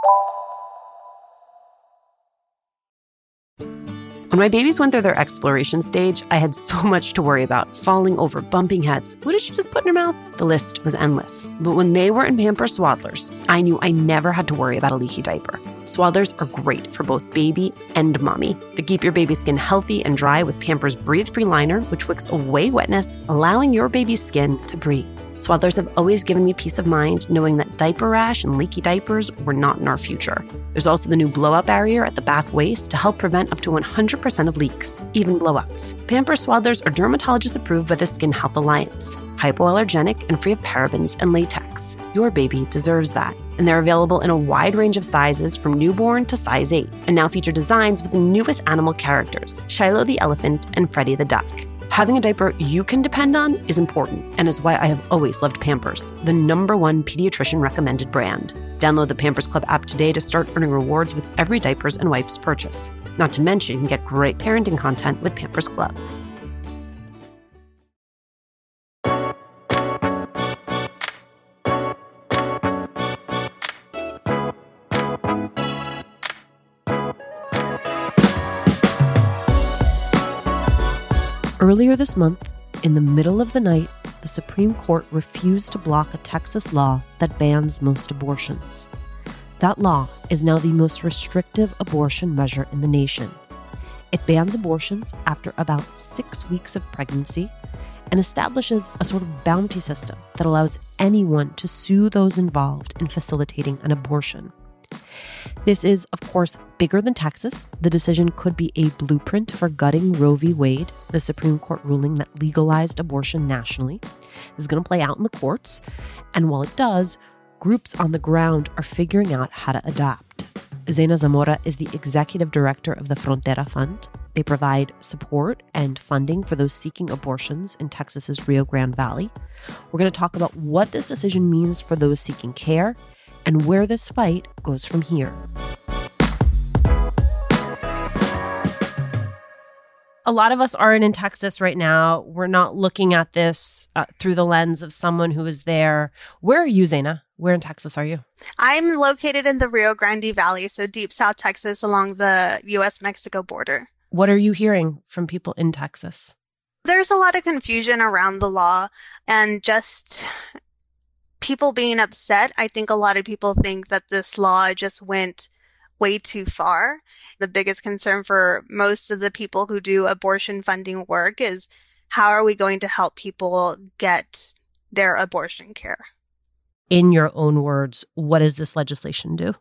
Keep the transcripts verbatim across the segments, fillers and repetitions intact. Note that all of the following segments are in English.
When my babies went through their exploration stage, I had so much to worry about. Falling over, bumping heads. What did she just put in her mouth? The list was endless. But when they were in Pampers Swaddlers, I knew I never had to worry about a leaky diaper. Swaddlers are great for both baby and mommy. They keep your baby's skin healthy and dry with Pampers Breathe-Free Liner, which wicks away wetness, allowing your baby's skin to breathe. Swaddlers have always given me peace of mind knowing that diaper rash and leaky diapers were not in our future. There's also the new blowout barrier at the back waist to help prevent up to one hundred percent of leaks, even blowouts. Pampers Swaddlers are dermatologist approved by the Skin Health Alliance, hypoallergenic and free of parabens and latex. Your baby deserves that. And they're available in a wide range of sizes from newborn to size eight, and now feature designs with the newest animal characters, Shiloh the elephant and Freddie the duck. Having a diaper you can depend on is important, and is why I have always loved Pampers, the number one pediatrician recommended brand. Download the Pampers Club app today to start earning rewards with every diapers and wipes purchase. Not to mention, you can get great parenting content with Pampers Club. Earlier this month, in the middle of the night, the Supreme Court refused to block a Texas law that bans most abortions. That law is now the most restrictive abortion measure in the nation. It bans abortions after about six weeks of pregnancy and establishes a sort of bounty system that allows anyone to sue those involved in facilitating an abortion. This is, of course, bigger than Texas. The decision could be a blueprint for gutting Roe v. Wade, the Supreme Court ruling that legalized abortion nationally. This is going to play out in the courts, and while it does, groups on the ground are figuring out how to adapt. Zena Zamora is the executive director of the Frontera Fund. They provide support and funding for those seeking abortions in Texas's Rio Grande Valley. We're going to talk about what this decision means for those seeking care and where this fight goes from here. A lot of us aren't in Texas right now. We're not looking at this uh, through the lens of someone who is there. Where are you, Zena? Where in Texas are you? I'm located in the Rio Grande Valley, so deep South Texas along the U S Mexico border. What are you hearing from people in Texas? There's a lot of confusion around the law and just people being upset. I think a lot of people think that this law just went way too far. The biggest concern for most of the people who do abortion funding work is how are we going to help people get their abortion care? In your own words, what does this legislation do?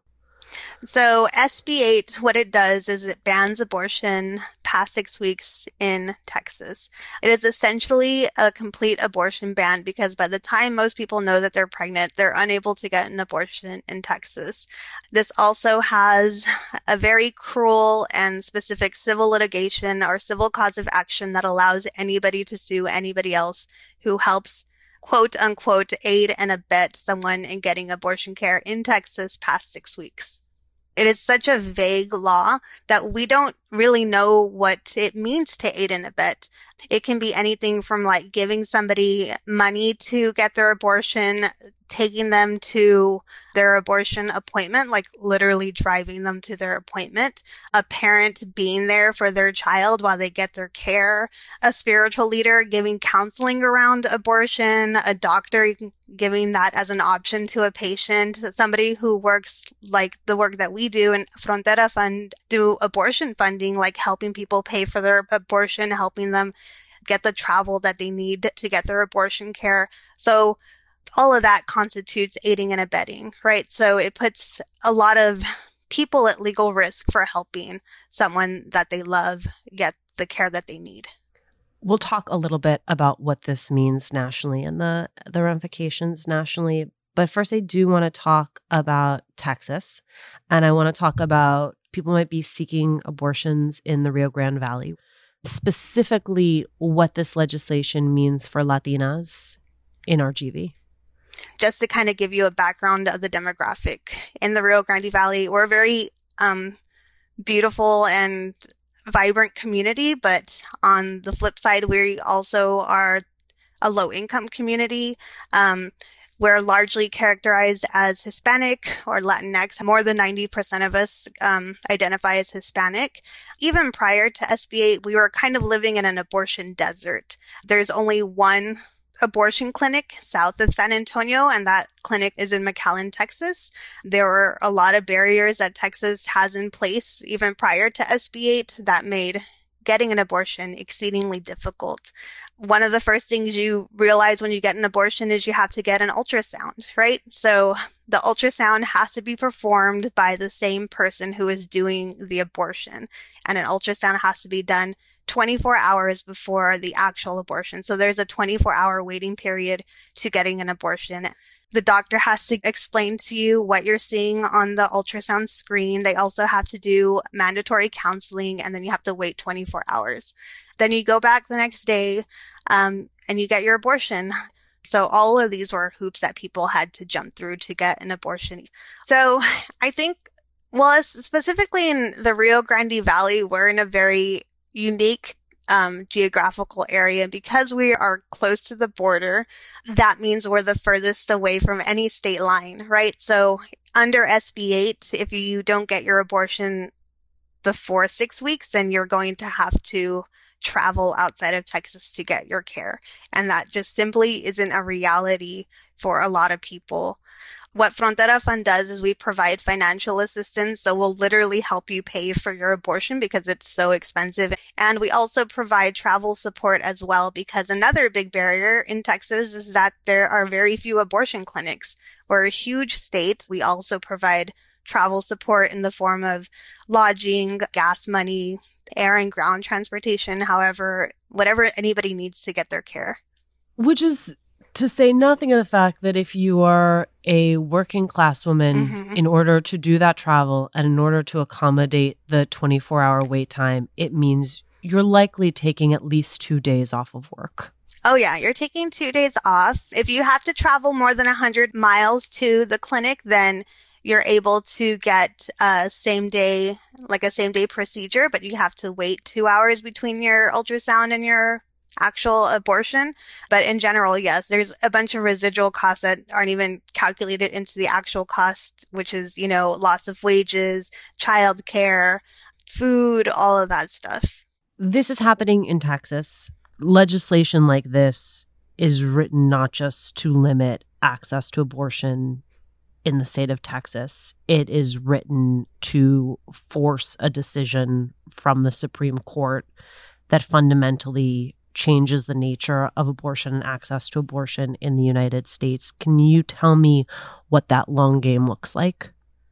So S B eight, what it does is it bans abortion past six weeks in Texas. It is essentially a complete abortion ban because by the time most people know that they're pregnant, they're unable to get an abortion in Texas. This also has a very cruel and specific civil litigation or civil cause of action that allows anybody to sue anybody else who helps quote unquote aid and abet someone in getting abortion care in Texas past six weeks. It is such a vague law that we don't really know what it means to aid and abet. It can be anything from like giving somebody money to get their abortion, taking them to their abortion appointment, like literally driving them to their appointment, a parent being there for their child while they get their care, a spiritual leader giving counseling around abortion, a doctor giving that as an option to a patient, somebody who works like the work that we do in Frontera Fund, do abortion funding, like helping people pay for their abortion, helping them get the travel that they need to get their abortion care. So all of that constitutes aiding and abetting, right? So it puts a lot of people at legal risk for helping someone that they love get the care that they need. We'll talk a little bit about what this means nationally and the, the ramifications nationally. But first, I do want to talk about Texas. And I want to talk about people might be seeking abortions in the Rio Grande Valley. Specifically, what this legislation means for Latinas in R G V. Just to kind of give you a background of the demographic. In the Rio Grande Valley, we're a very um, beautiful and vibrant community, but on the flip side, we also are a low-income community. Um, We're largely characterized as Hispanic or Latinx. More than ninety percent of us um, identify as Hispanic. Even prior to S B eight, we were kind of living in an abortion desert. There's only one abortion clinic south of San Antonio, and that clinic is in McAllen, Texas. There were a lot of barriers that Texas has in place even prior to S B eight that made getting an abortion exceedingly difficult. One of the first things you realize when you get an abortion is you have to get an ultrasound, right? So the ultrasound has to be performed by the same person who is doing the abortion, and an ultrasound has to be done twenty-four hours before the actual abortion. So there's a twenty-four hour waiting period to getting an abortion. The doctor has to explain to you what you're seeing on the ultrasound screen. They also have to do mandatory counseling, and then you have to wait twenty-four hours. Then you go back the next day um, and you get your abortion. So all of these were hoops that people had to jump through to get an abortion. So I think, well, specifically in the Rio Grande Valley, we're in a very unique um, geographical area. Because we are close to the border, that means we're the furthest away from any state line, right? So under S B eight, if you don't get your abortion before six weeks, then you're going to have to travel outside of Texas to get your care. And that just simply isn't a reality for a lot of people. What Frontera Fund does is we provide financial assistance, so we'll literally help you pay for your abortion because it's so expensive. And we also provide travel support as well, because another big barrier in Texas is that there are very few abortion clinics. We're a huge state. We also provide travel support in the form of lodging, gas money, air and ground transportation, however, whatever anybody needs to get their care. Which is to say nothing of the fact that if you are a working class woman, mm-hmm. in order to do that travel and in order to accommodate the twenty-four hour wait time, it means you're likely taking at least two days off of work. Oh, yeah. You're taking two days off. If you have to travel more than one hundred miles to the clinic, then you're able to get a same day, like a same day procedure, but you have to wait two hours between your ultrasound and your actual abortion. But in general, yes, there's a bunch of residual costs that aren't even calculated into the actual cost, which is, you know, loss of wages, childcare, food, all of that stuff. This is happening in Texas. Legislation like this is written not just to limit access to abortion in the state of Texas. It is written to force a decision from the Supreme Court that fundamentally changes the nature of abortion and access to abortion in the United States. Can you tell me what that long game looks like?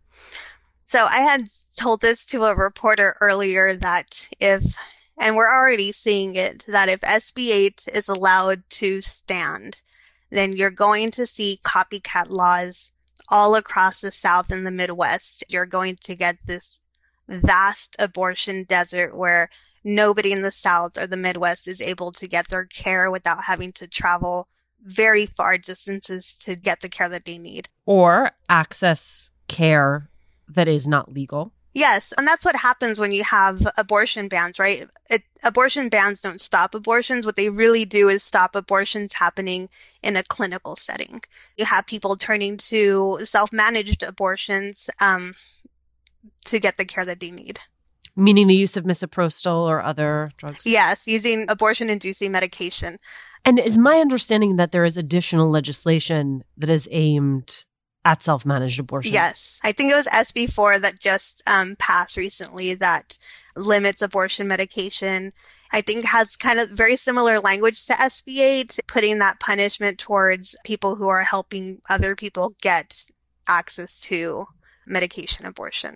So I had told this to a reporter earlier that if, and we're already seeing it, that if S B eight is allowed to stand, then you're going to see copycat laws all across the South and the Midwest. You're going to get this vast abortion desert where nobody in the South or the Midwest is able to get their care without having to travel very far distances to get the care that they need. Or access care that is not legal. Yes, and that's what happens when you have abortion bans, right? It, abortion bans don't stop abortions. What they really do is stop abortions happening in a clinical setting. You have people turning to self-managed abortions um, to get the care that they need. Meaning the use of misoprostol or other drugs? Yes, using abortion-inducing medication. And is my understanding that there is additional legislation that is aimed at self-managed abortion? Yes. I think it was S B four that just um, passed recently that limits abortion medication. I think has kind of very similar language to S B eight, putting that punishment towards people who are helping other people get access to medication abortion.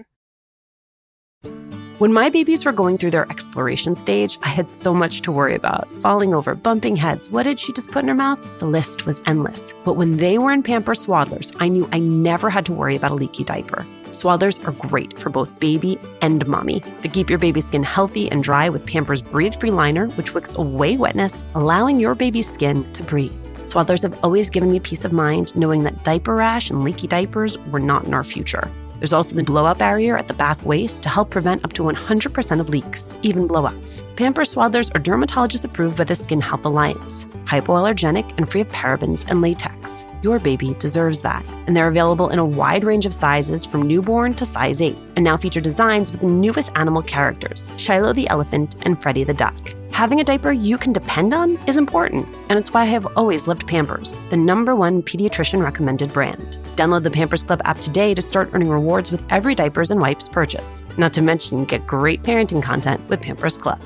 When my babies were going through their exploration stage, I had so much to worry about. Falling over, bumping heads. What did she just put in her mouth? The list was endless. But when they were in Pampers Swaddlers, I knew I never had to worry about a leaky diaper. Swaddlers are great for both baby and mommy. They keep your baby's skin healthy and dry with Pampers Breathe-Free Liner, which wicks away wetness, allowing your baby's skin to breathe. Swaddlers have always given me peace of mind knowing that diaper rash and leaky diapers were not in our future. There's also the blowout barrier at the back waist to help prevent up to one hundred percent of leaks, even blowouts. Pampers Swaddlers are dermatologist approved by the Skin Health Alliance, hypoallergenic and free of parabens and latex. Your baby deserves that. And they're available in a wide range of sizes from newborn to size eight, and now feature designs with the newest animal characters, Shiloh the elephant and Freddie the duck. Having a diaper you can depend on is important, and it's why I have always loved Pampers, the number one pediatrician recommended brand. Download the Pampers Club app today to start earning rewards with every diapers and wipes purchase. Not to mention, get great parenting content with Pampers Club.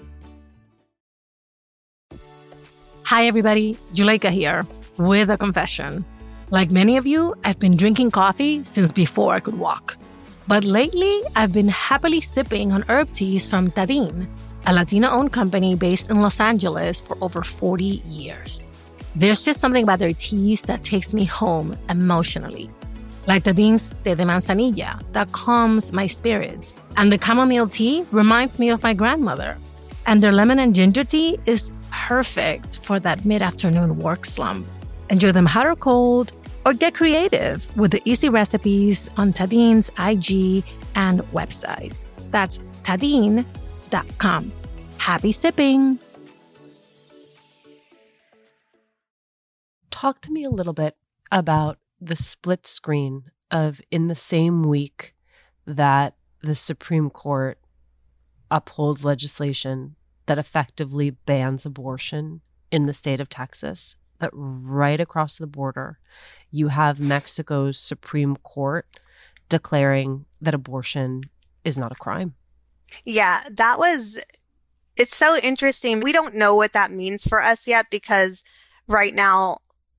Hi, everybody. Juleyka here with a confession. Like many of you, I've been drinking coffee since before I could walk. But lately, I've been happily sipping on herb teas from Tadin, a Latina-owned company based in Los Angeles for over forty years. There's just something about their teas that takes me home emotionally. Like Tadin's Té de Manzanilla that calms my spirits, and the chamomile tea reminds me of my grandmother. And their lemon and ginger tea is perfect for that mid-afternoon work slump. Enjoy them hot or cold, or get creative with the easy recipes on Tadin's I G and website. That's tadin dot com. Happy sipping! Talk to me a little bit about the split screen of in the same week that the Supreme Court upholds legislation that effectively bans abortion in the state of Texas, that right across the border, you have Mexico's Supreme Court declaring that abortion is not a crime. Yeah, that was, it's so interesting. We don't know what that means for us yet because right now,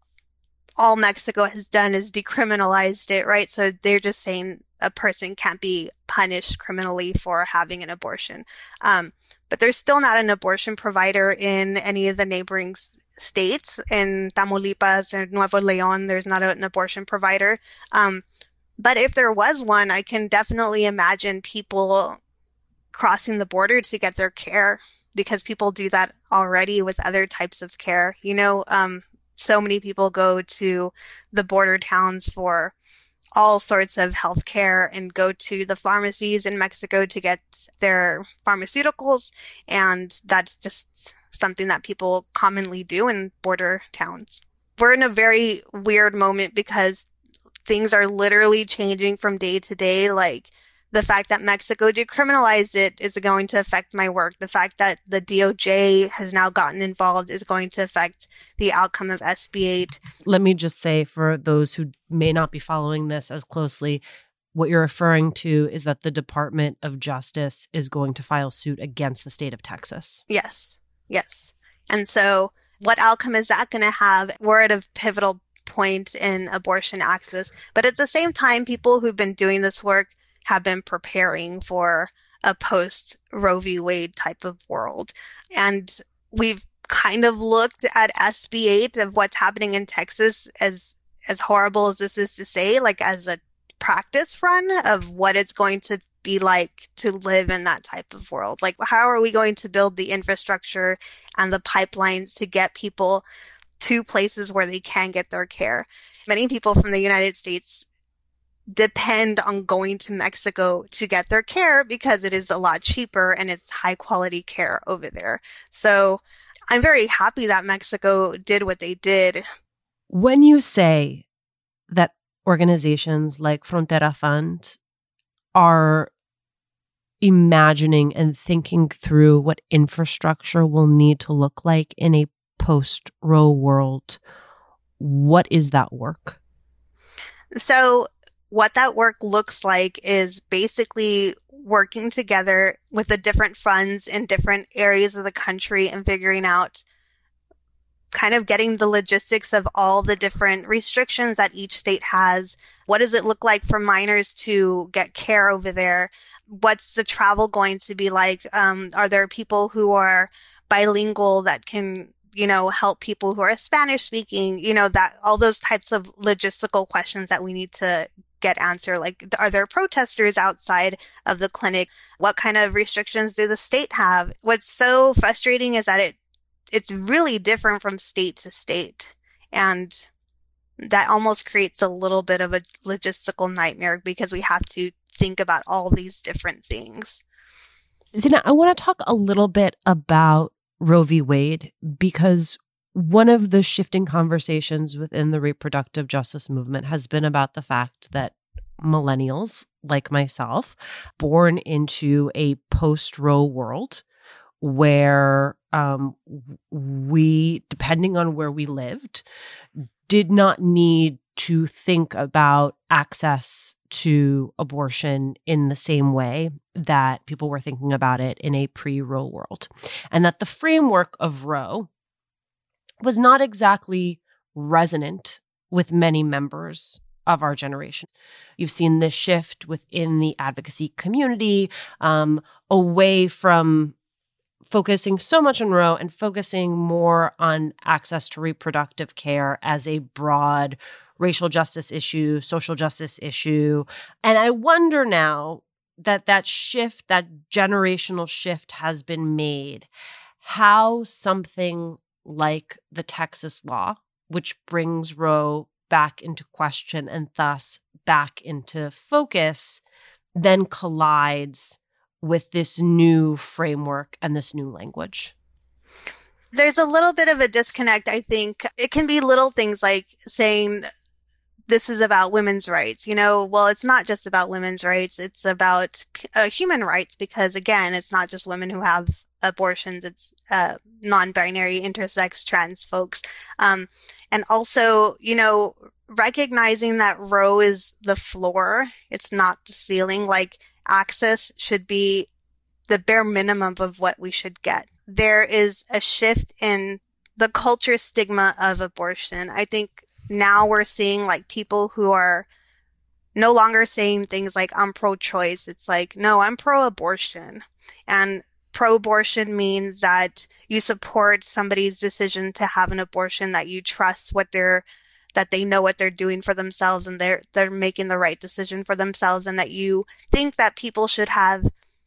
all Mexico has done is decriminalized it, right? So they're just saying a person can't be punished criminally for having an abortion. Um, but there's still not an abortion provider in any of the neighboring states. In Tamaulipas or Nuevo León, there's not an abortion provider. Um, but if there was one, I can definitely imagine people crossing the border to get their care because people do that already with other types of care. You know, um, so many people go to the border towns for all sorts of health care and go to the pharmacies in Mexico to get their pharmaceuticals. And that's just something that people commonly do in border towns. We're in a very weird moment because things are literally changing from day to day. Like the fact that Mexico decriminalized it is going to affect my work. The fact that the D O J has now gotten involved is going to affect the outcome of S B eight. Let me just say, for those who may not be following this as closely, what you're referring to is that the Department of Justice is going to file suit against the state of Texas. Yes, yes. And so what outcome is that going to have? We're at a pivotal point in abortion access. But at the same time, people who've been doing this work have been preparing for a post Roe v. Wade type of world. And we've kind of looked at S B eight of what's happening in Texas as, as horrible as this is to say, like as a practice run of what it's going to be like to live in that type of world. Like, how are we going to build the infrastructure and the pipelines to get people to places where they can get their care? Many people from the United States depend on going to Mexico to get their care because it is a lot cheaper and it's high quality care over there. So I'm very happy that Mexico did what they did. When you say that organizations like Frontera Fund are imagining and thinking through what infrastructure will need to look like in a post-Roe world, what is that work? So what that work looks like is basically working together with the different funds in different areas of the country and figuring out kind of getting the logistics of all the different restrictions that each state has. What does it look like for minors to get care over there? What's the travel going to be like? Um, are there people who are bilingual that can, you know, help people who are Spanish speaking? You know, that all those types of logistical questions that we need to get answered. Like, are there protesters outside of the clinic? What kind of restrictions do the state have? What's so frustrating is that it it's really different from state to state. And that almost creates a little bit of a logistical nightmare because we have to think about all these different things. Zina, I want to talk a little bit about Roe v. Wade because one of the shifting conversations within the reproductive justice movement has been about the fact that millennials, like myself, born into a post-Roe world where um, we, depending on where we lived, did not need to think about access to abortion in the same way that people were thinking about it in a pre-Roe world. And that the framework of Roe was not exactly resonant with many members of our generation. You've seen this shift within the advocacy community um, away from focusing so much on Roe and focusing more on access to reproductive care as a broad racial justice issue, social justice issue. And I wonder now that that shift, that generational shift has been made, how something like the Texas law, which brings Roe back into question and thus back into focus, then collides with this new framework and this new language. There's a little bit of a disconnect, I think. It can be little things like saying this is about women's rights. You know, well, it's not just about women's rights. It's about uh, human rights because, again, it's not just women who have abortions. It's uh, non-binary, intersex, trans folks. Um, and also, you know, recognizing that Roe is the floor. It's not the ceiling. Like, access should be the bare minimum of what we should get. There is a shift in the culture stigma of abortion. I think now we're seeing like people who are no longer saying things like, I'm pro-choice. It's like, no, I'm pro-abortion. And pro-abortion means that you support somebody's decision to have an abortion, that you trust what they're, that they know what they're doing for themselves and they're, they're making the right decision for themselves, and that you think that people should have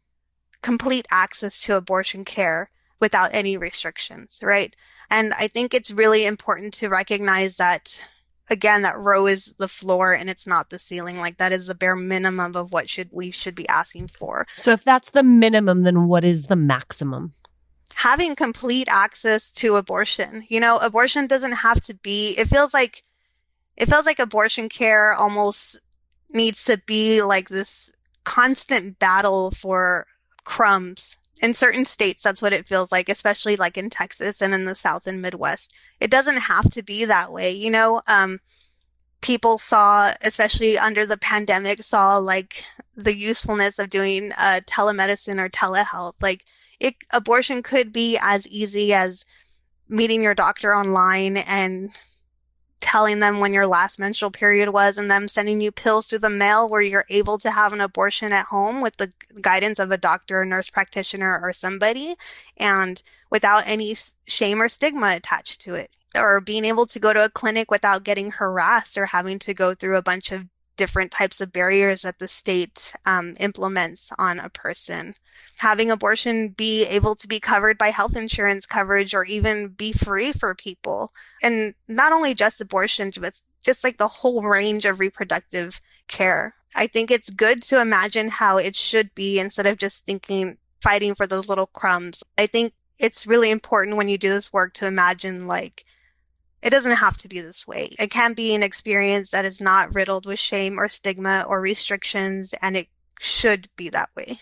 complete access to abortion care without any restrictions, right? And I think it's really important to recognize that, again, that Roe is the floor and it's not the ceiling. Like, that is the bare minimum of what should we should be asking for. So if that's the minimum, then what is the maximum? Having complete access to abortion. You know, abortion doesn't have to be, it feels like, it feels like abortion care almost needs to be like this constant battle for crumbs. In certain states, that's what it feels like, especially like in Texas and in the South and Midwest. It doesn't have to be that way. You know, um, people saw, especially under the pandemic, saw like the usefulness of doing uh, telemedicine or telehealth. Like, it, abortion could be as easy as meeting your doctor online and telling them when your last menstrual period was, and them sending you pills through the mail where you're able to have an abortion at home with the guidance of a doctor, a nurse practitioner, or somebody, and without any shame or stigma attached to it. Or being able to go to a clinic without getting harassed or having to go through a bunch of different types of barriers that the state um, implements on a person. Having abortion be able to be covered by health insurance coverage or even be free for people. And not only just abortion, but just like the whole range of reproductive care. I think it's good to imagine how it should be instead of just thinking, fighting for those little crumbs. I think it's really important when you do this work to imagine, like, it doesn't have to be this way. It can be an experience that is not riddled with shame or stigma or restrictions, and it should be that way.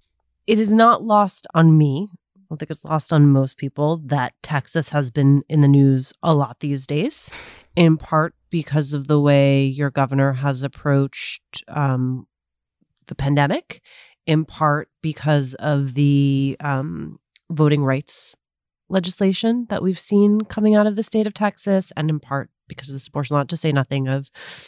It is not lost on me, I don't think it's lost on most people, that Texas has been in the news a lot these days, in part because of the way your governor has approached um, the pandemic, in part because of the um, voting rights legislation that we've seen coming out of the state of Texas, and in part because of this abortion law, to say nothing of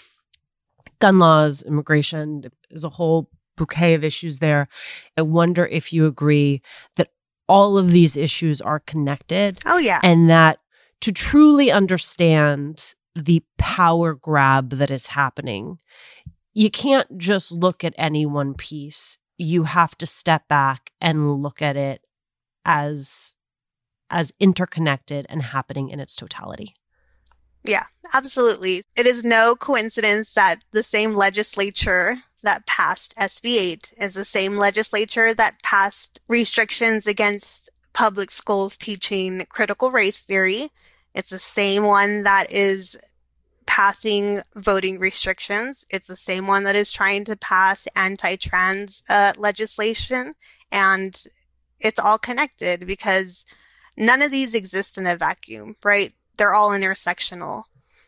gun laws, immigration. There's a whole bouquet of issues there. I wonder if you agree that all of these issues are connected. Oh, yeah. And that to truly understand the power grab that is happening, you can't just look at any one piece. You have to step back and look at it as as interconnected and happening in its totality. Yeah, absolutely. It is no coincidence that the same legislature that passed S B eight is the same legislature that passed restrictions against public schools teaching critical race theory It's the same one that is passing voting restrictions. It's the same one that is trying to pass anti-trans uh, legislation. And it's all connected because none of these exist in a vacuum, right? They're all intersectional.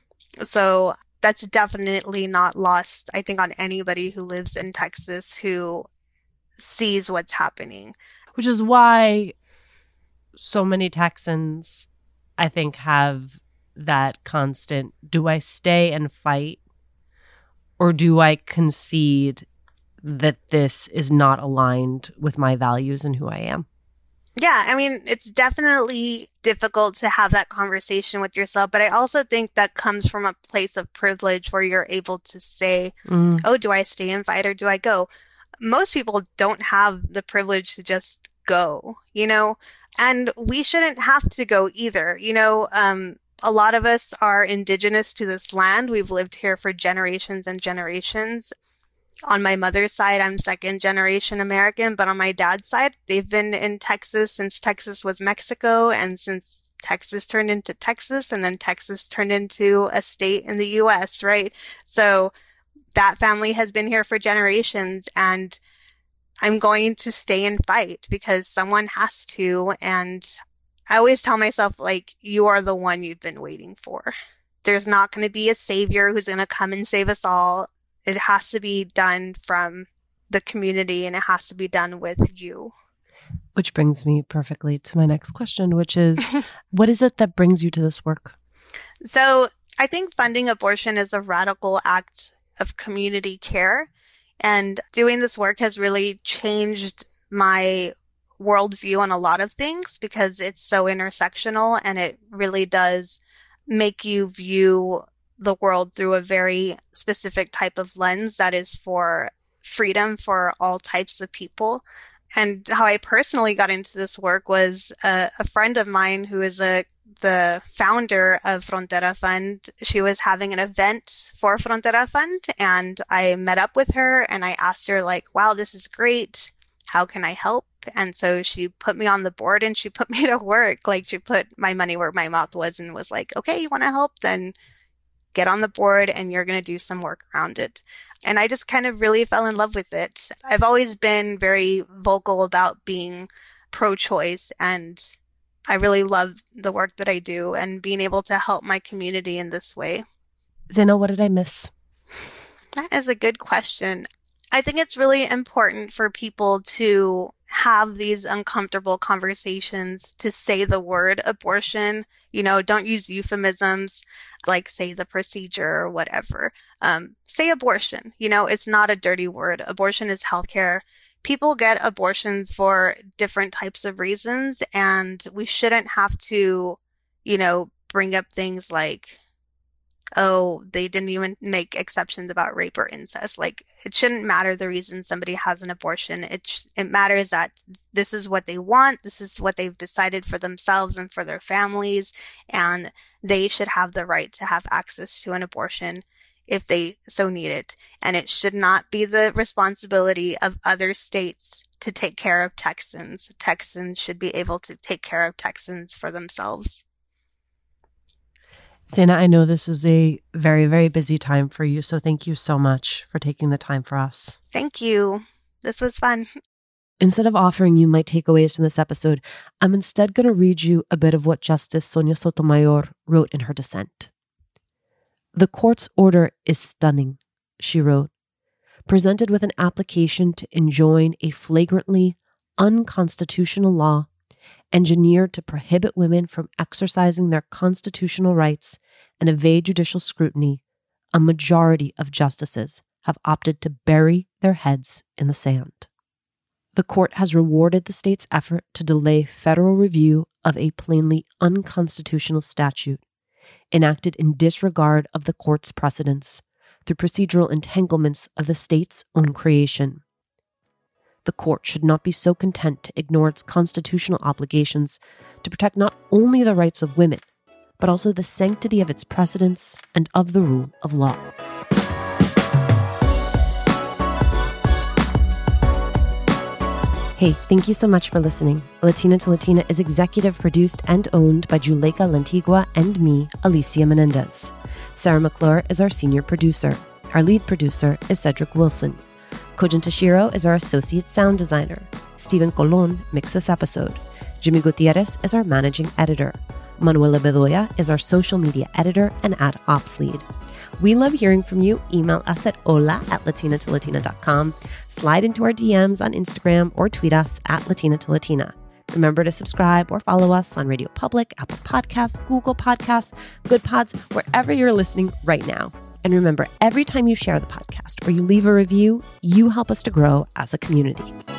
So that's definitely not lost, I think, on anybody who lives in Texas who sees what's happening. Which is why so many Texans, I think, have that constant, do I stay and fight or do I concede that this is not aligned with my values and who I am? Yeah, I mean, it's definitely difficult to have that conversation with yourself, but I also think that comes from a place of privilege where you're able to say, mm. oh, do I stay and fight or do I go? Most people don't have the privilege to just go, you know, and we shouldn't have to go either. You know, um, a lot of us are indigenous to this land. We've lived here for generations and generations. On my mother's side, I'm second generation American, but on my dad's side, they've been in Texas since Texas was Mexico and since Texas turned into Texas and then Texas turned into a state in the U S, right? So that family has been here for generations and I'm going to stay and fight because someone has to. And I always tell myself, like, you are the one you've been waiting for. There's not going to be a savior who's going to come and save us all. It has to be done from the community and it has to be done with you. Which brings me perfectly to my next question, which is, what is it that brings you to this work? So I think funding abortion is a radical act of community care. And doing this work has really changed my worldview on a lot of things because it's so intersectional and it really does make you view the world through a very specific type of lens that is for freedom for all types of people. And how I personally got into this work was a, a friend of mine who is a the founder of Frontera Fund. She was having an event for Frontera Fund and I met up with her and I asked her, like, wow, this is great. How can I help? And so she put me on the board and she put me to work. Like, she put my money where my mouth was and was like, okay, you want to help? Then get on the board and you're going to do some work around it. And I just kind of really fell in love with it. I've always been very vocal about being pro-choice and I really love the work that I do and being able to help my community in this way. Zena, what did I miss? That is a good question. I think it's really important for people to have these uncomfortable conversations, to say the word abortion. You know, don't use euphemisms like say the procedure or whatever. Um, say abortion. You know, it's not a dirty word. Abortion is healthcare. People get abortions for different types of reasons, and we shouldn't have to, you know, bring up things like, oh, they didn't even make exceptions about rape or incest. Like, it shouldn't matter the reason somebody has an abortion. It sh- it matters that this is what they want. This is what they've decided for themselves and for their families. And they should have the right to have access to an abortion if they so need it. And it should not be the responsibility of other states to take care of Texans. Texans should be able to take care of Texans for themselves. Zena, I know this is a very, very busy time for you, so thank you so much for taking the time for us. Thank you. This was fun. Instead of offering you my takeaways from this episode, I'm instead going to read you a bit of what Justice Sonia Sotomayor wrote in her dissent. The court's order is stunning, she wrote, presented with an application to enjoin a flagrantly unconstitutional law engineered to prohibit women from exercising their constitutional rights and evade judicial scrutiny. A majority of justices have opted to bury their heads in the sand. The court has rewarded the state's effort to delay federal review of a plainly unconstitutional statute, enacted in disregard of the court's precedents through procedural entanglements of the state's own creation. The court should not be so content to ignore its constitutional obligations to protect not only the rights of women, but also the sanctity of its precedents and of the rule of law. Hey, thank you so much for listening. Latina to Latina is executive produced and owned by Juleyka Lantigua and me, Alicia Menendez. Sarah McClure is our senior producer. Our lead producer is Cedric Wilson. Kojin Tashiro is our associate sound designer. Stephen Colon mixed this episode. Jimmy Gutierrez is our managing editor. Manuela Bedoya is our social media editor and ad ops lead. We love hearing from you. Email us at hola at latina to latina dot com. Slide into our D Ms on Instagram or tweet us at Latina to Latina. Remember to subscribe or follow us on Radio Public, Apple Podcasts, Google Podcasts, Good Pods, wherever you're listening right now. And remember, every time you share the podcast or you leave a review, you help us to grow as a community.